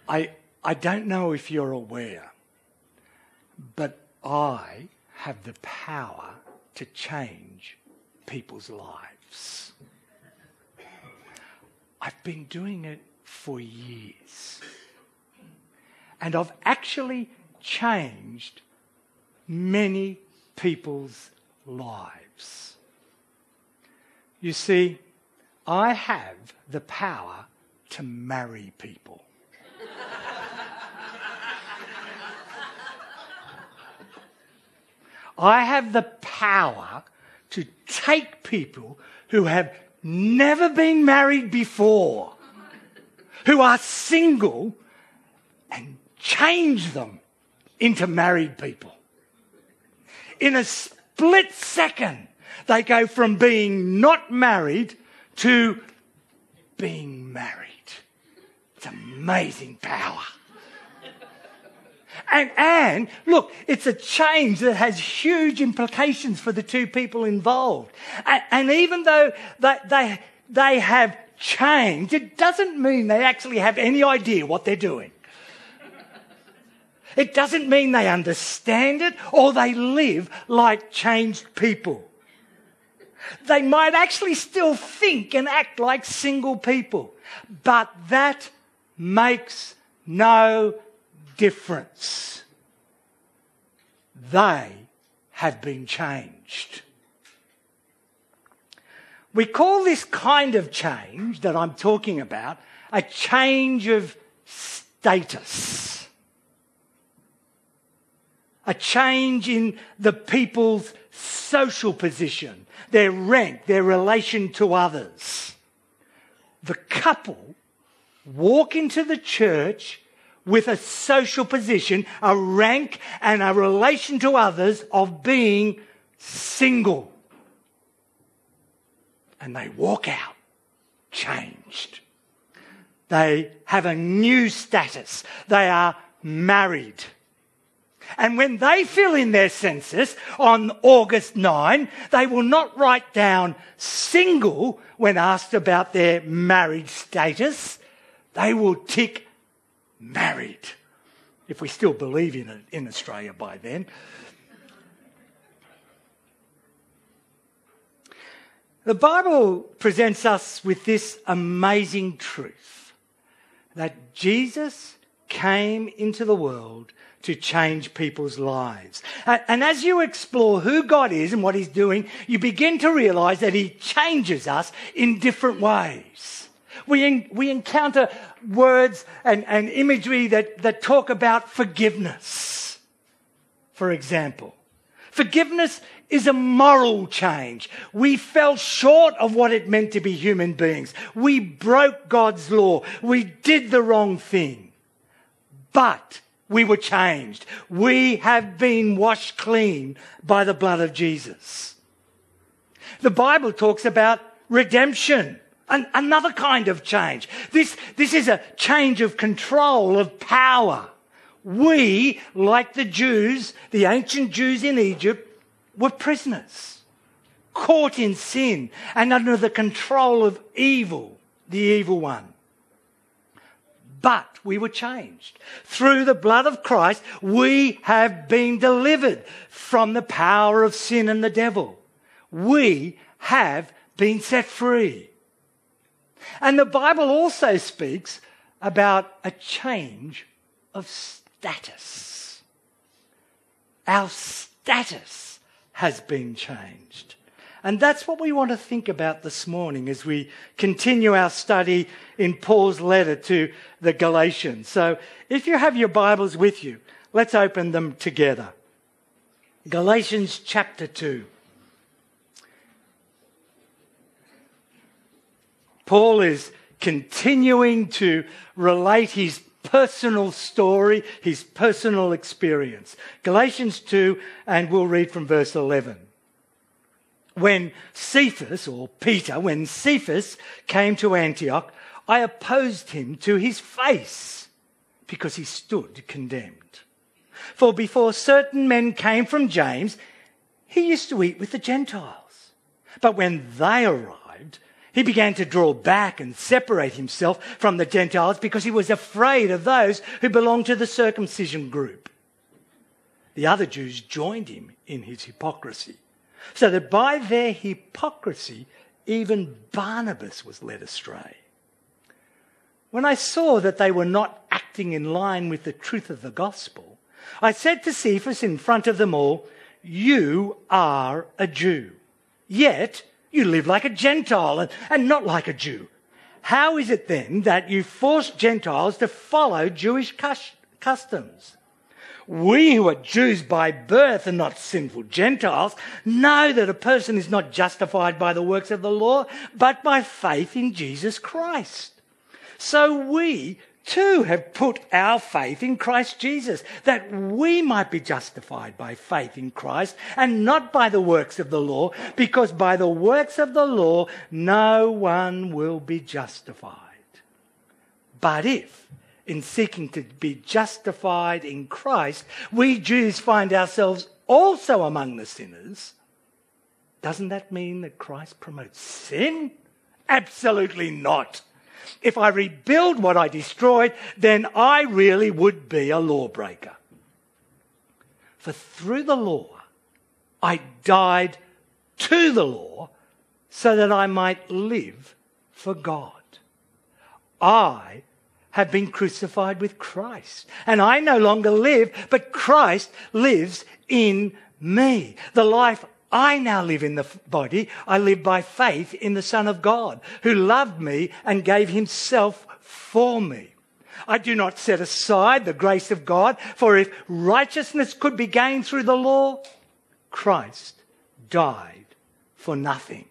I don't know if you're aware, but I have the power to change people's lives. I've been doing it for years. And I've actually changed many people's lives. You see, I have the power to marry people. I have the power to take people who have never been married before, who are single, and change them into married people. In a split second, they go from being not married to being married. It's amazing power. And look, it's a change that has huge implications for the two people involved. And even though they have changed, it doesn't mean they actually have any idea what they're doing. It doesn't mean they understand it or they live like changed people. They might actually still think and act like single people, but that makes no difference. They have been changed. We call this kind of change that I'm talking about a change of status. A change in the people's social position, their rank, their relation to others. The couple walk into the church with a social position, a rank and a relation to others of being single. And they walk out changed. They have a new status. They are married. And when they fill in their census on August 9, they will not write down single when asked about their marriage status. They will tick married, if we still believe in it in Australia by then. The Bible presents us with this amazing truth, that Jesus came into the world to change people's lives. And as you explore who God is and what he's doing, you begin to realize that he changes us in different ways. We encounter words and imagery that talk about forgiveness, for example. Forgiveness is a moral change. We fell short of what it meant to be human beings. We broke God's law. We did the wrong thing. But we were changed. We have been washed clean by the blood of Jesus. The Bible talks about redemption, another kind of change. This is a change of control, of power. We, like the Jews, the ancient Jews in Egypt, were prisoners, caught in sin and under the control of evil, the evil one. But we were changed. Through the blood of Christ, we have been delivered from the power of sin and the devil. We have been set free. And the Bible also speaks about a change of status. Our status has been changed. And that's what we want to think about this morning as we continue our study in Paul's letter to the Galatians. So if you have your Bibles with you, let's open them together. Galatians chapter 2. Paul is continuing to relate his personal story, his personal experience. Galatians 2, and we'll read from verse 11. When Cephas came to Antioch, I opposed him to his face because he stood condemned. For before certain men came from James, he used to eat with the Gentiles. But when they arrived, He began to draw back and separate himself from the Gentiles because he was afraid of those who belonged to the circumcision group. The other Jews joined him in his hypocrisy, so that by their hypocrisy, even Barnabas was led astray. When I saw that they were not acting in line with the truth of the gospel, I said to Cephas in front of them all, "You are a Jew, yet you live like a Gentile and not like a Jew. How is it then that you force Gentiles to follow Jewish customs? We who are Jews by birth and not sinful Gentiles know that a person is not justified by the works of the law, but by faith in Jesus Christ. So we too have put our faith in Christ Jesus, that we might be justified by faith in Christ and not by the works of the law, because by the works of the law no one will be justified. But if, in seeking to be justified in Christ, we Jews find ourselves also among the sinners, doesn't that mean that Christ promotes sin? Absolutely not. If I rebuild what I destroyed, then I really would be a lawbreaker. For through the law, I died to the law so that I might live for God. I have been crucified with Christ, and I no longer live, but Christ lives in me. The life I now live in the body, I live by faith in the Son of God, who loved me and gave himself for me. I do not set aside the grace of God, for if righteousness could be gained through the law, Christ died for nothing.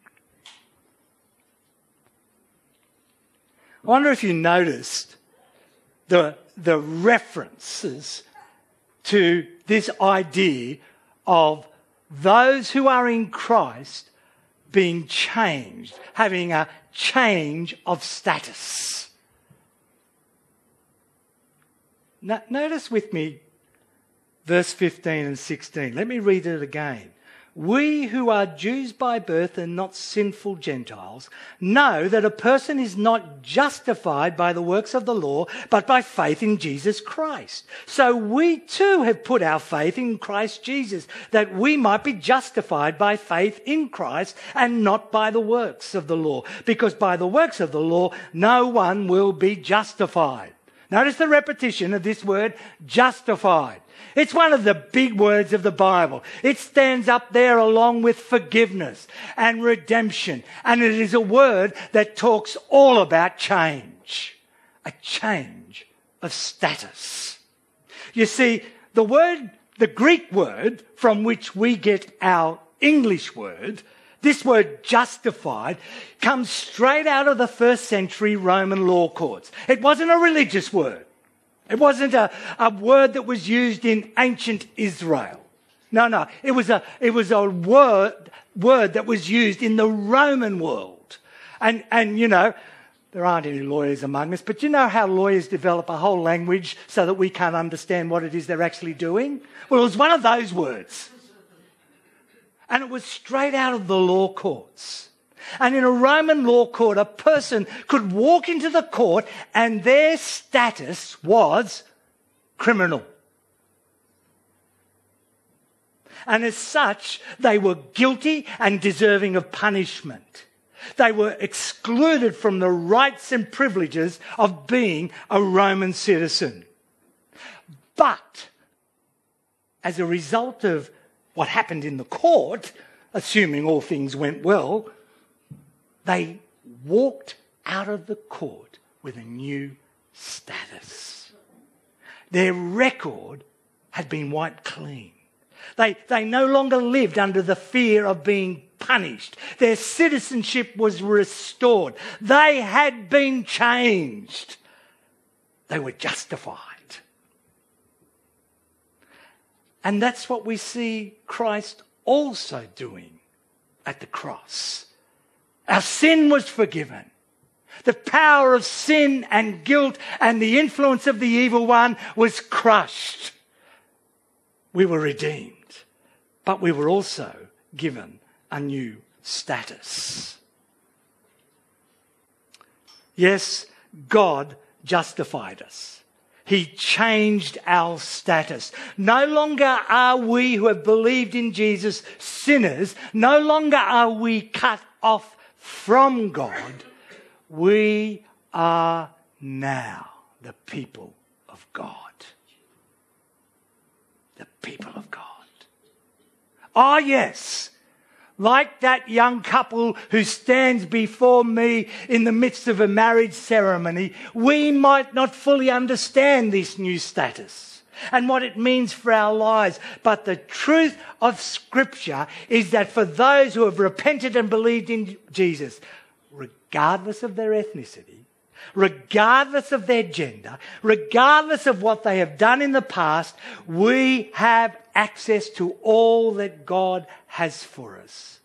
I wonder if you noticed the references to this idea of those who are in Christ being changed, having a change of status. Notice with me verse 15 and 16. Let me read it again. We who are Jews by birth and not sinful Gentiles know that a person is not justified by the works of the law, but by faith in Jesus Christ. So we too have put our faith in Christ Jesus, that we might be justified by faith in Christ and not by the works of the law, because by the works of the law no one will be justified. Notice the repetition of this word, justified. It's one of the big words of the Bible. It stands up there along with forgiveness and redemption. And it is a word that talks all about change. A change of status. You see, the Greek word from which we get our English word, this word justified, comes straight out of the first century Roman law courts. It wasn't a religious word. It wasn't a word that was used in ancient Israel. No. It was a word that was used in the Roman world. And you know, there aren't any lawyers among us, but you know how lawyers develop a whole language so that we can't understand what it is they're actually doing? Well, it was one of those words. And it was straight out of the law courts. And in a Roman law court, a person could walk into the court and their status was criminal. And as such, they were guilty and deserving of punishment. They were excluded from the rights and privileges of being a Roman citizen. But as a result of what happened in the court, assuming all things went well, they walked out of the court with a new status. Their record had been wiped clean. They no longer lived under the fear of being punished. Their citizenship was restored. They had been changed. They were justified. And that's what we see Christ also doing at the cross. Our sin was forgiven. The power of sin and guilt and the influence of the evil one was crushed. We were redeemed, but we were also given a new status. Yes, God justified us. He changed our status. No longer are we who have believed in Jesus sinners. No longer are we cut off from God. We are now the people of God. The people of God. Oh, yes. Like that young couple who stands before me in the midst of a marriage ceremony, we might not fully understand this new status and what it means for our lives. But the truth of Scripture is that for those who have repented and believed in Jesus, regardless of their ethnicity, regardless of their gender, regardless of what they have done in the past, we have access to all that God has for us.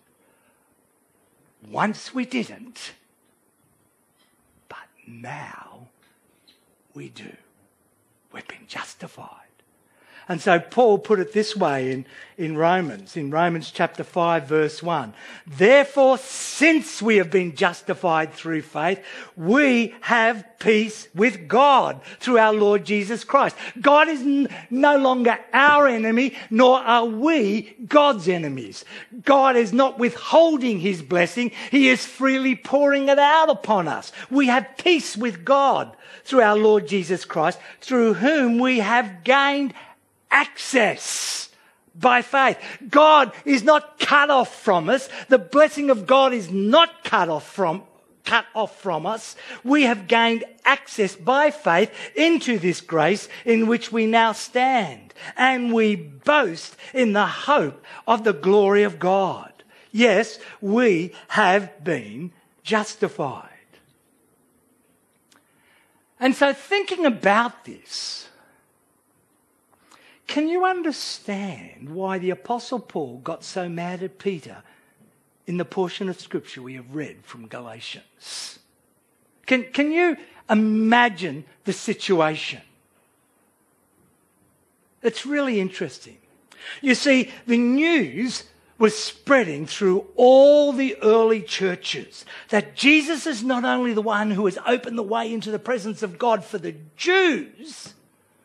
Once we didn't, but now we do. We've been justified. And so Paul put it this way in Romans chapter 5 verse 1. Therefore, since we have been justified through faith, we have peace with God through our Lord Jesus Christ. God is no longer our enemy, nor are we God's enemies. God is not withholding his blessing. He is freely pouring it out upon us. We have peace with God through our Lord Jesus Christ, through whom we have gained access by faith. God is not cut off from us. The blessing of God is not cut off from us. We have gained access by faith into this grace in which we now stand, and we boast in the hope of the glory of God. Yes, we have been justified. And so thinking about this, can you understand why the Apostle Paul got so mad at Peter in the portion of Scripture we have read from Galatians? Can you imagine the situation? It's really interesting. You see, the news was spreading through all the early churches that Jesus is not only the one who has opened the way into the presence of God for the Jews,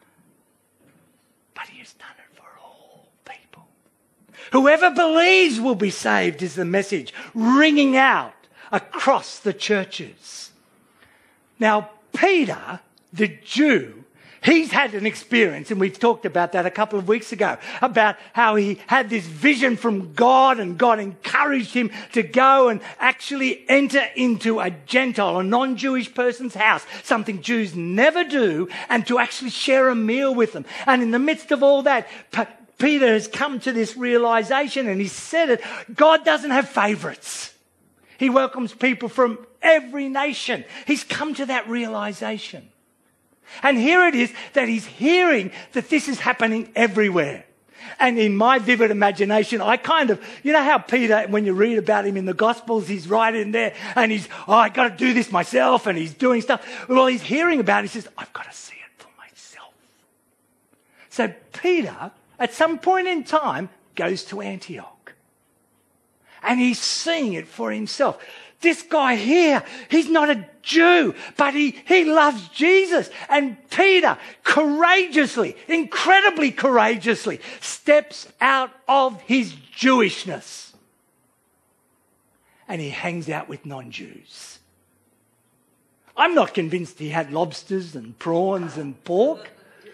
but he has done it for all people. Whoever believes will be saved is the message ringing out across the churches. Now, Peter, the Jew, he's had an experience, and we've talked about that a couple of weeks ago, about how he had this vision from God and God encouraged him to go and actually enter into a Gentile, a non-Jewish person's house, something Jews never do, and to actually share a meal with them. And in the midst of all that, Peter has come to this realization, and he said it, God doesn't have favorites. He welcomes people from every nation. He's come to that realization. And here it is that he's hearing that this is happening everywhere. And in my vivid imagination, I kind of, you know how Peter, when you read about him in the Gospels, he's right in there and he's, I got to do this myself, and he's doing stuff. Well, he's hearing about it, he says, I've got to see it for myself. So Peter, at some point in time, goes to Antioch. And he's seeing it for himself. This guy here, he's not a Jew, but he loves Jesus. And Peter courageously, incredibly courageously, steps out of his Jewishness. And he hangs out with non-Jews. I'm not convinced he had lobsters and prawns and pork.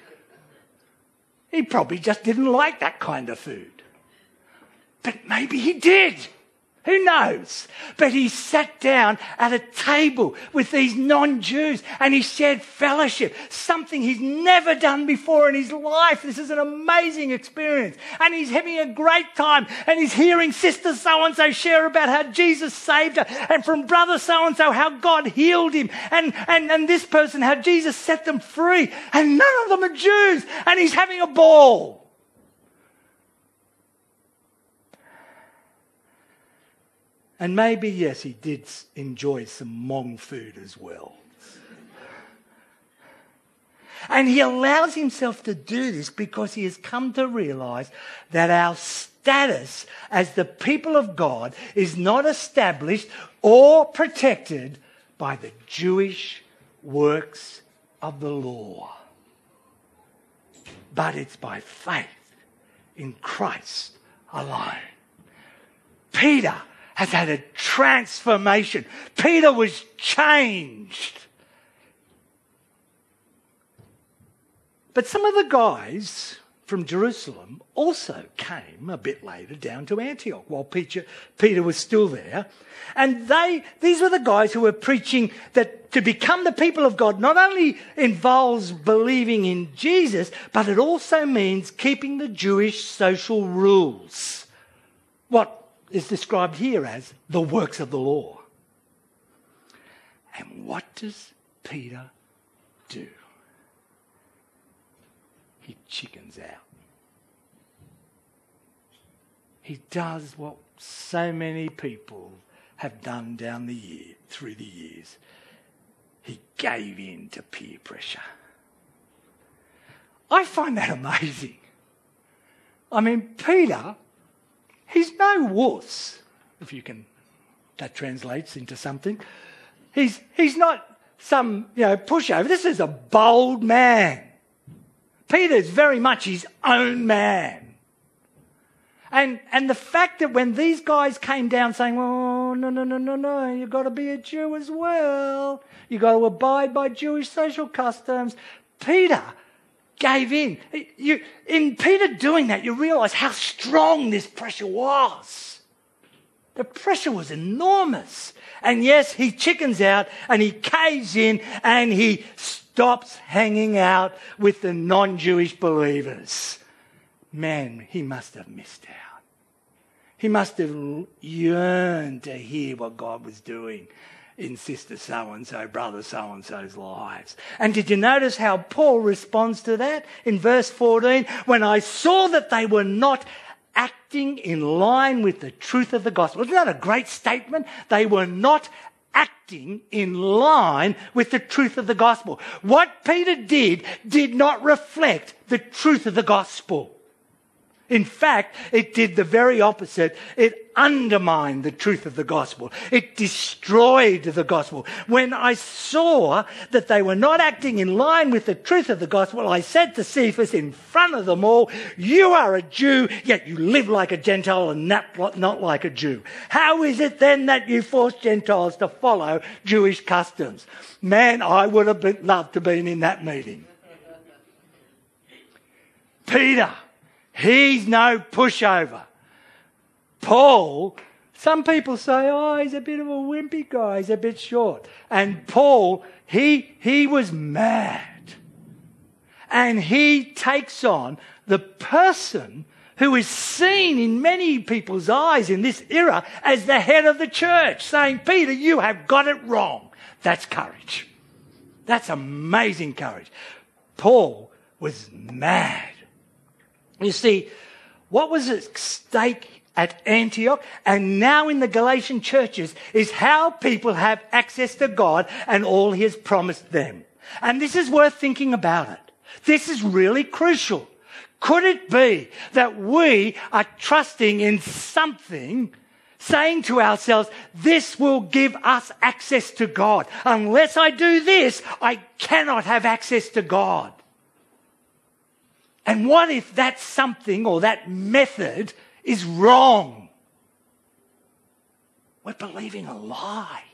He probably just didn't like that kind of food. But maybe he did. Who knows? But he sat down at a table with these non-Jews and he shared fellowship, something he's never done before in his life. This is an amazing experience. And he's having a great time, and he's hearing sister so-and-so share about how Jesus saved her, and from brother so-and-so how God healed him, and this person how Jesus set them free, and none of them are Jews, and he's having a ball. And maybe, yes, he did enjoy some Hmong food as well. And he allows himself to do this because he has come to realize that our status as the people of God is not established or protected by the Jewish works of the law, but it's by faith in Christ alone. Peter has had a transformation. Peter was changed. But some of the guys from Jerusalem also came a bit later down to Antioch while Peter was still there. And these were the guys who were preaching that to become the people of God not only involves believing in Jesus, but it also means keeping the Jewish social rules. What is described here as the works of the law. And what does Peter do? He chickens out. He does what so many people have done through the years. He gave in to peer pressure. I find that amazing. I mean, Peter, he's no wuss, if you can, that translates into something. He's not some, pushover. This is a bold man. Peter's very much his own man. And the fact that when these guys came down saying, oh, no, you've got to be a Jew as well. You've got to abide by Jewish social customs. Peter gave in. In Peter doing that, you realise how strong this pressure was. The pressure was enormous. And yes, he chickens out and he caves in and he stops hanging out with the non-Jewish believers. Man, he must have missed out. He must have yearned to hear what God was doing in sister so-and-so, brother so-and-so's lives. And did you notice how Paul responds to that? In verse 14, when I saw that they were not acting in line with the truth of the gospel. Isn't that a great statement? They were not acting in line with the truth of the gospel. What Peter did not reflect the truth of the gospel. In fact, it did the very opposite. It undermined the truth of the gospel. It destroyed the gospel. When I saw that they were not acting in line with the truth of the gospel, I said to Cephas in front of them all, you are a Jew, yet you live like a Gentile and not like a Jew. How is it then that you force Gentiles to follow Jewish customs? Man, I would have loved to have been in that meeting. Peter, he's no pushover. Paul, some people say, oh, he's a bit of a wimpy guy, he's a bit short. And Paul, he was mad. And he takes on the person who is seen in many people's eyes in this era as the head of the church, saying, Peter, you have got it wrong. That's courage. That's amazing courage. Paul was mad. You see, what was at stake at Antioch and now in the Galatian churches is how people have access to God and all he has promised them. And this is worth thinking about it. This is really crucial. Could it be that we are trusting in something, saying to ourselves, this will give us access to God. Unless I do this, I cannot have access to God. And what if that something or that method is wrong? We're believing a lie.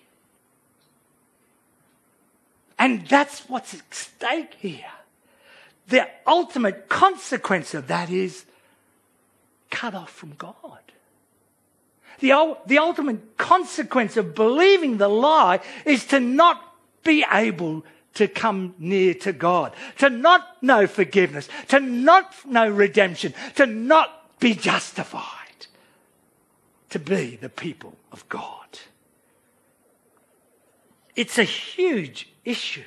And that's what's at stake here. The ultimate consequence of that is cut off from God. The ultimate consequence of believing the lie is to not be able to come near to God, to not know forgiveness, to not know redemption, to not be justified, to be the people of God. It's a huge issue.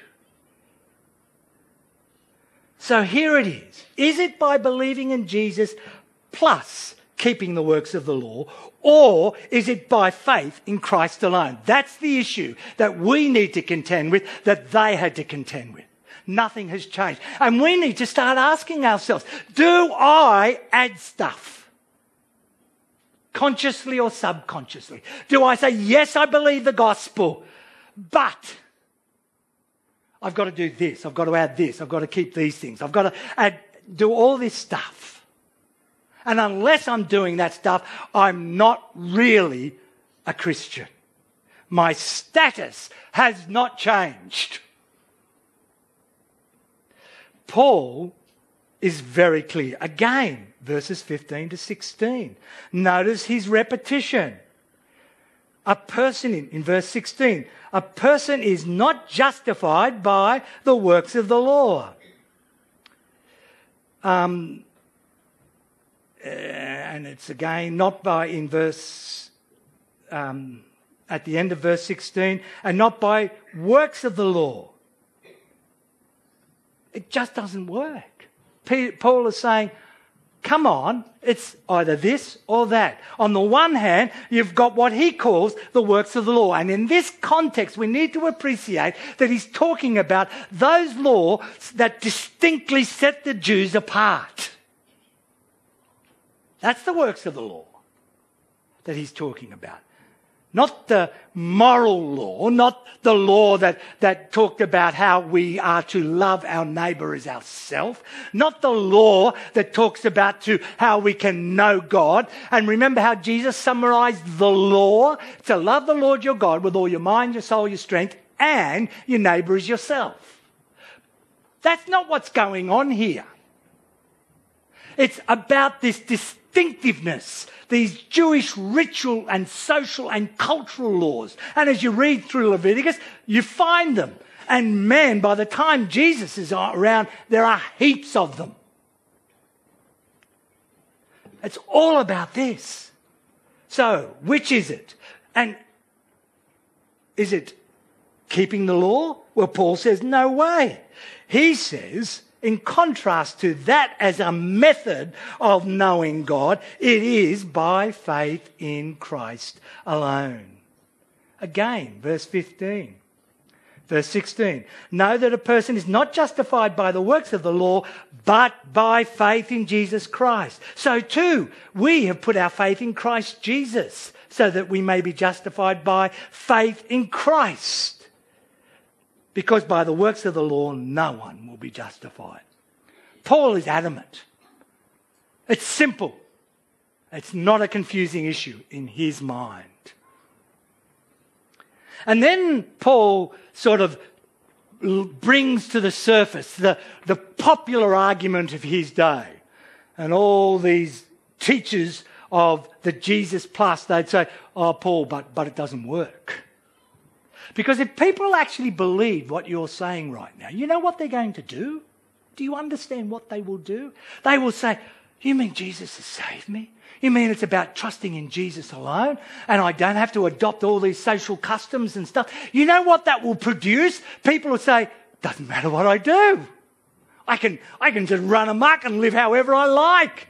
So here it is. Is it by believing in Jesus plus keeping the works of the law, or is it by faith in Christ alone? That's the issue that we need to contend with, that they had to contend with. Nothing has changed. And we need to start asking ourselves, do I add stuff? Consciously or subconsciously? Do I say, yes, I believe the gospel, But I've got to do this. I've got to add this. I've got to keep these things. I've got to do all this stuff. And unless I'm doing that stuff, I'm not really a Christian. My status has not changed. Paul is very clear. Again, verses 15 to 16. Notice his repetition. A person, in verse 16, a person is not justified by the works of the law. And it's again not by, in verse, at the end of verse 16, and not by works of the law. It just doesn't work. Paul is saying, come on, it's either this or that. On the one hand, you've got what he calls the works of the law. And in this context, we need to appreciate that he's talking about those laws that distinctly set the Jews apart. That's the works of the law that he's talking about. Not the moral law, not the law that talked about how we are to love our neighbour as ourselves, not the law that talks about how we can know God. And remember how Jesus summarised the law? To love the Lord your God with all your mind, your soul, your strength, and your neighbour as yourself. That's not what's going on here. It's about this distinctiveness, these Jewish ritual and social and cultural laws. And as you read through Leviticus, you find them. And man, by the time Jesus is around, there are heaps of them. It's all about this. So, which is it? And is it keeping the law? Well, Paul says, no way. He says, in contrast to that as a method of knowing God, it is by faith in Christ alone. Again, verse 15. Verse 16. Know that a person is not justified by the works of the law, but by faith in Jesus Christ. So too, we have put our faith in Christ Jesus, so that we may be justified by faith in Christ. Because by the works of the law, no one will be justified. Paul is adamant. It's simple. It's not a confusing issue in his mind. And then Paul sort of brings to the surface the popular argument of his day. And all these teachers of the Jesus plus, they'd say, oh, Paul, but it doesn't work. Because if people actually believe what you're saying right now, you know what they're going to do? Do you understand what they will do? They will say, you mean Jesus has saved me? You mean it's about trusting in Jesus alone and I don't have to adopt all these social customs and stuff? You know what that will produce? People will say, doesn't matter what I do. I can just run amok and live however I like.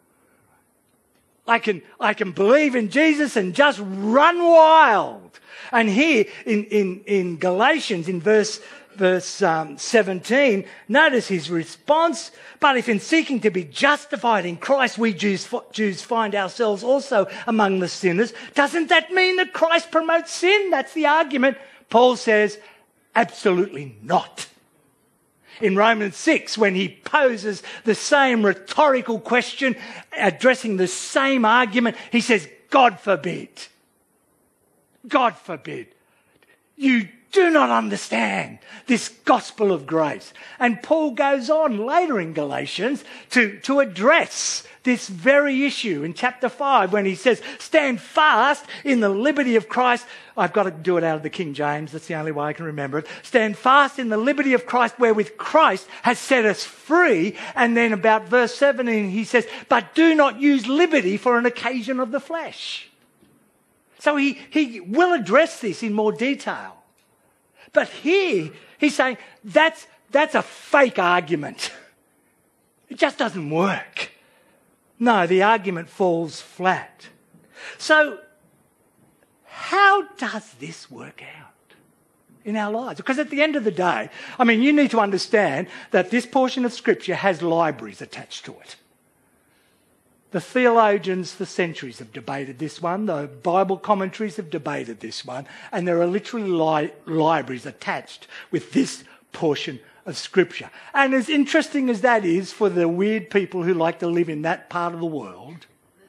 I can believe in Jesus and just run wild. And here in Galatians, in verse 17, notice his response. But if in seeking to be justified in Christ, we Jews find ourselves also among the sinners, doesn't that mean that Christ promotes sin? That's the argument. Paul says, absolutely not. In Romans 6, when he poses the same rhetorical question, addressing the same argument, he says, God forbid. God forbid. You do not understand this gospel of grace. And Paul goes on later in Galatians to address this very issue in chapter 5 when he says, stand fast in the liberty of Christ. I've got to do it out of the King James. That's the only way I can remember it. Stand fast in the liberty of Christ wherewith Christ has set us free. And then about verse 17 he says, but do not use liberty for an occasion of the flesh. So he will address this in more detail. But here, he's saying that's a fake argument. It just doesn't work. No, the argument falls flat. So, how does this work out in our lives? Because at the end of the day, I mean, you need to understand that this portion of Scripture has libraries attached to it. The theologians for centuries have debated this one. The Bible commentaries have debated this one. And there are literally libraries attached with this portion of Scripture. And as interesting as that is for the weird people who like to live in that part of the world,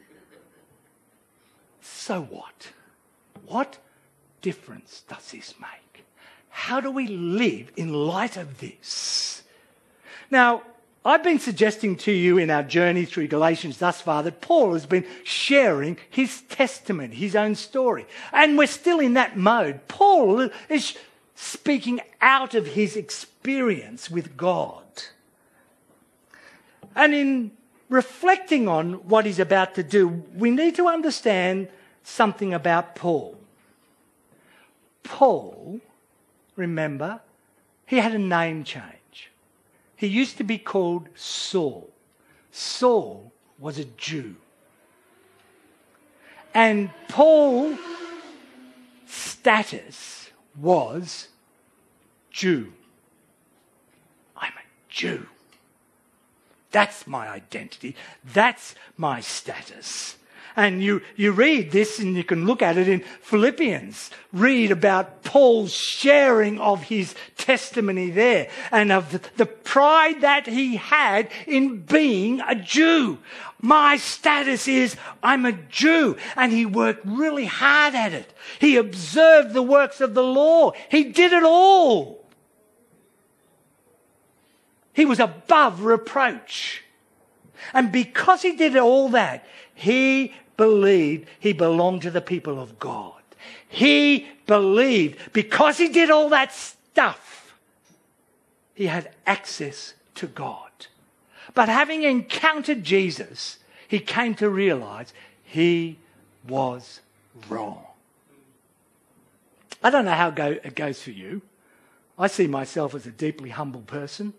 so what? What difference does this make? How do we live in light of this? Now, I've been suggesting to you in our journey through Galatians thus far that Paul has been sharing his testimony, his own story. And we're still in that mode. Paul is speaking out of his experience with God. And in reflecting on what he's about to do, we need to understand something about Paul. Paul, remember, he had a name change. He used to be called Saul. Saul was a Jew. And Paul's status was Jew. I'm a Jew. That's my identity. That's my status. And you read this and you can look at it in Philippians. Read about Paul's sharing of his testimony there and of the pride that he had in being a Jew. My status is I'm a Jew. And he worked really hard at it. He observed the works of the law. He did it all. He was above reproach. And because he did all that, he believed he belonged to the people of God. He believed because he did all that stuff, he had access to God. But having encountered Jesus, he came to realize he was wrong. I don't know how it goes for you. I see myself as a deeply humble person.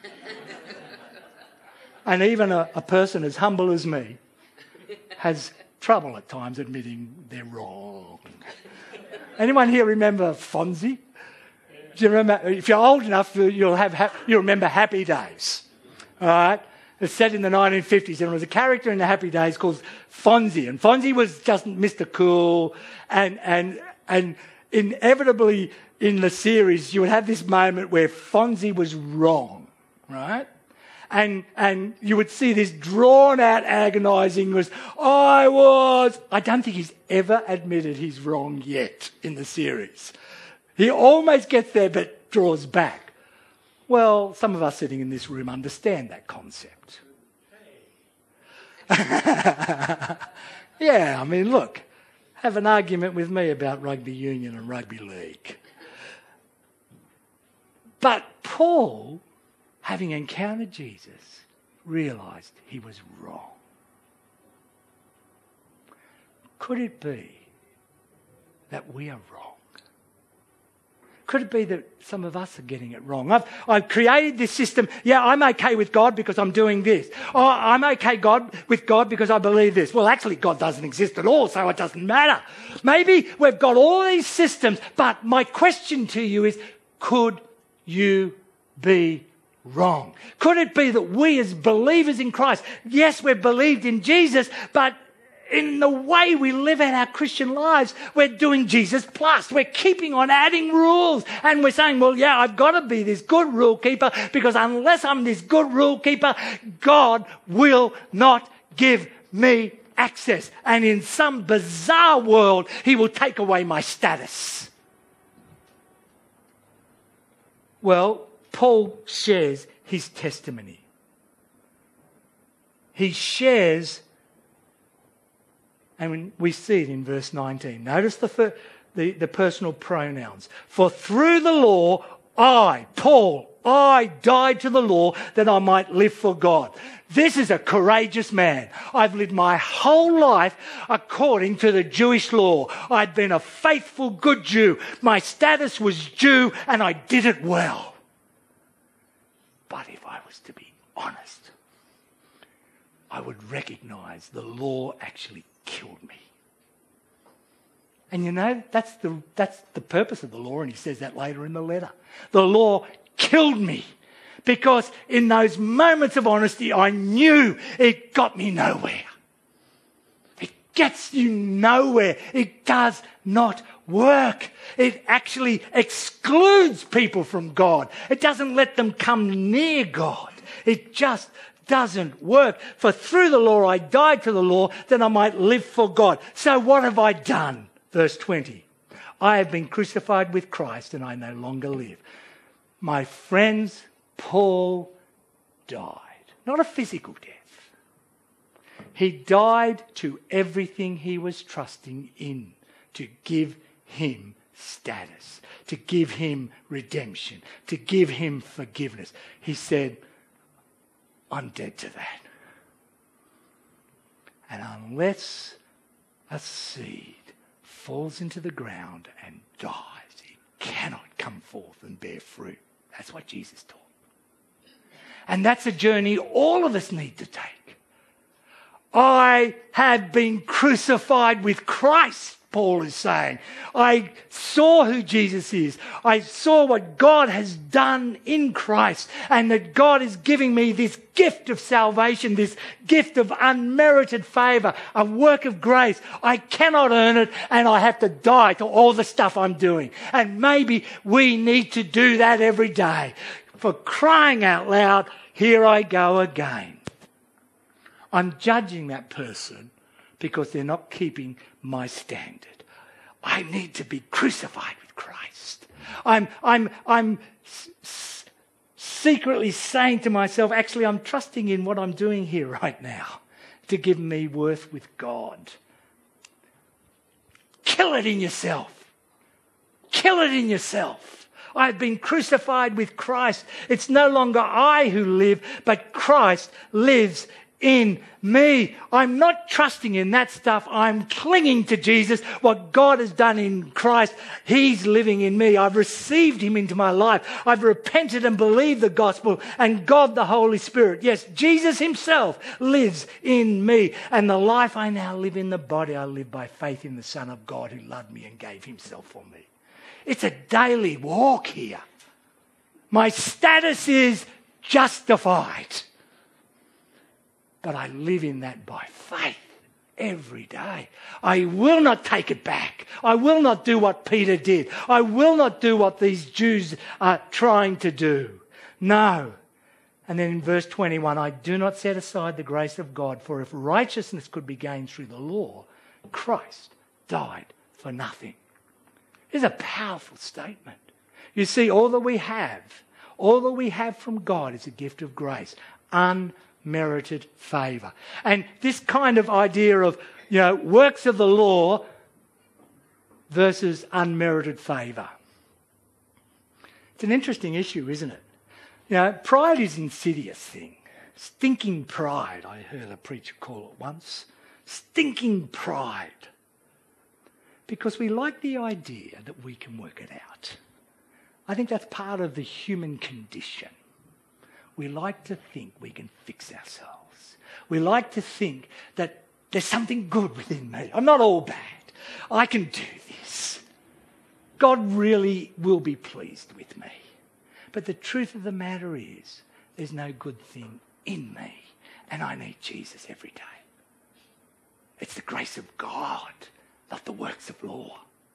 And even a person as humble as me has trouble at times admitting they're wrong. Anyone here remember Fonzie? Do you remember? If you're old enough, you'll remember Happy Days. All right? It's set in the 1950s, and there was a character in the Happy Days called Fonzie, and Fonzie was just Mr. Cool, and inevitably in the series you would have this moment where Fonzie was wrong, right? And you would see this drawn-out, agonising I don't think he's ever admitted he's wrong yet in the series. He almost gets there but draws back. Well, some of us sitting in this room understand that concept. Yeah, I mean, look, have an argument with me about rugby union and rugby league. But Paul, having encountered Jesus, realised he was wrong. Could it be that we are wrong? Could it be that some of us are getting it wrong? I've created this system. Yeah, I'm okay with God because I'm doing this. Oh, I'm okay with God because I believe this. Well, actually, God doesn't exist at all, so it doesn't matter. Maybe we've got all these systems, but my question to you is, could you be wrong? Could it be that we as believers in Christ, yes, we've believed in Jesus, but in the way we live out our Christian lives, we're doing Jesus plus. We're keeping on adding rules. And we're saying, well, yeah, I've got to be this good rule keeper because unless I'm this good rule keeper, God will not give me access. And in some bizarre world, he will take away my status. Well, Paul shares his testimony. He shares, and we see it in verse 19. Notice the personal pronouns. For through the law, Paul, I died to the law that I might live for God. This is a courageous man. I've lived my whole life according to the Jewish law. I'd been a faithful, good Jew. My status was Jew, and I did it well. But if I was to be honest, I would recognise the law actually killed me. And you know, that's the purpose of the law, and he says that later in the letter. The law killed me because in those moments of honesty, I knew it got me nowhere. gets you nowhere. It does not work. It actually excludes people from God. It doesn't let them come near God. It just doesn't work. For through the law I died to the law that I might live for God. So what have I done? Verse 20. I have been crucified with Christ and I no longer live. My friends, Paul died. Not a physical death. He died to everything he was trusting in to give him status, to give him redemption, to give him forgiveness. He said, I'm dead to that. And unless a seed falls into the ground and dies, it cannot come forth and bear fruit. That's what Jesus taught. And that's a journey all of us need to take. I have been crucified with Christ, Paul is saying. I saw who Jesus is. I saw what God has done in Christ, and that God is giving me this gift of salvation, this gift of unmerited favour, a work of grace. I cannot earn it, and I have to die to all the stuff I'm doing. And maybe we need to do that every day. For crying out loud, here I go again. I'm judging that person because they're not keeping my standard. I need to be crucified with Christ. I'm secretly saying to myself, actually, I'm trusting in what I'm doing here right now to give me worth with God. Kill it in yourself. Kill it in yourself. I've been crucified with Christ. It's no longer I who live, but Christ lives in me. I'm not trusting in that stuff. I'm clinging to Jesus. What God has done in Christ, He's living in me. I've received Him into my life. I've repented and believed the gospel, and God the Holy Spirit, yes, Jesus Himself lives in me. And the life I now live in the body, I live by faith in the Son of God who loved me and gave Himself for me. It's a daily walk here. My status is justified. But I live in that by faith every day. I will not take it back. I will not do what Peter did. I will not do what these Jews are trying to do. No. And then in verse 21, I do not set aside the grace of God, for if righteousness could be gained through the law, Christ died for nothing. It's a powerful statement. You see, all that we have from God is a gift of grace, unmerited favour. And this kind of idea of, works of the law versus unmerited favour. It's an interesting issue, isn't it? Pride is an insidious thing. Stinking pride, I heard a preacher call it once. Stinking pride. Because we like the idea that we can work it out. I think that's part of the human condition. We like to think we can fix ourselves. We like to think that there's something good within me. I'm not all bad. I can do this. God really will be pleased with me. But the truth of the matter is, there's no good thing in me, and I need Jesus every day. It's the grace of God, not the works of law.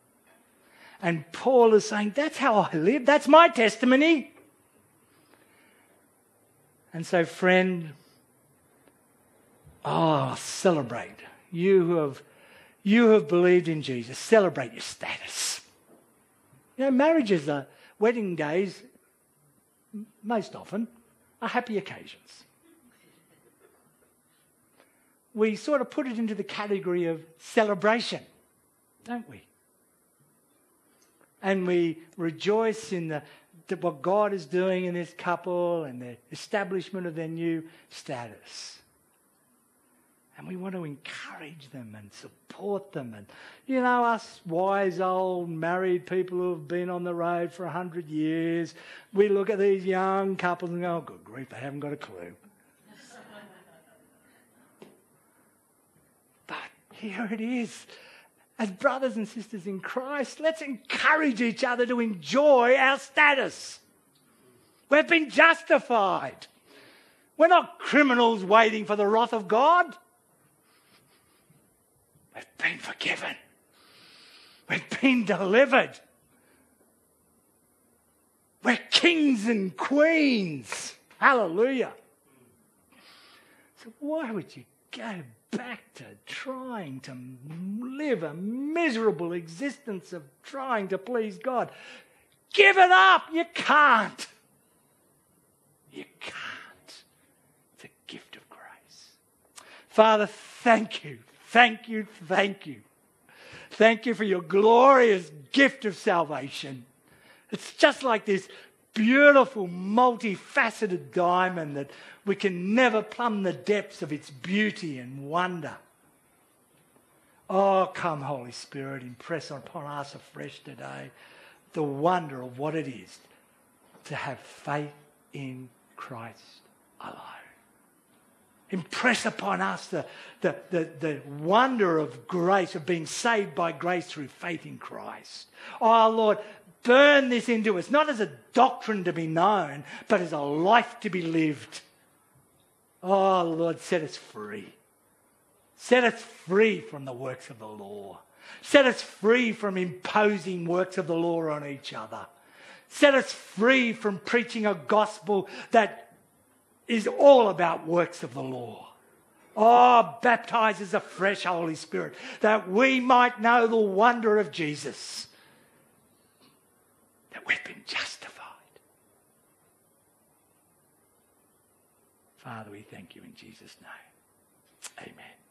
And Paul is saying, that's how I live. That's my testimony. And so, friend, celebrate. You who have believed in Jesus, celebrate your status. Marriages are, wedding days, most often, are happy occasions. We sort of put it into the category of celebration, don't we? And we rejoice in what God is doing in this couple and the establishment of their new status. And we want to encourage them and support them. And, us wise old married people who have been on the road for 100 years, we look at these young couples and go, oh, good grief, they haven't got a clue. But here it is. As brothers and sisters in Christ, let's encourage each other to enjoy our status. We've been justified. We're not criminals waiting for the wrath of God. We've been forgiven. We've been delivered. We're kings and queens. Hallelujah. So why would you go back to trying to live a miserable existence of trying to please God? Give it up. You can't. You can't. It's a gift of grace. Father, thank you. Thank you. Thank you. Thank you for your glorious gift of salvation. It's just like this beautiful, multifaceted diamond that we can never plumb the depths of its beauty and wonder. Oh, come, Holy Spirit, impress upon us afresh today the wonder of what it is to have faith in Christ alone. Impress upon us the wonder of grace, of being saved by grace through faith in Christ. Oh, Lord, burn this into us, not as a doctrine to be known, but as a life to be lived. Oh, Lord, set us free. Set us free from the works of the law. Set us free from imposing works of the law on each other. Set us free from preaching a gospel that is all about works of the law. Oh, baptize us afresh, Holy Spirit, that we might know the wonder of Jesus, that we've been justified. Father, we thank you in Jesus' name. Amen.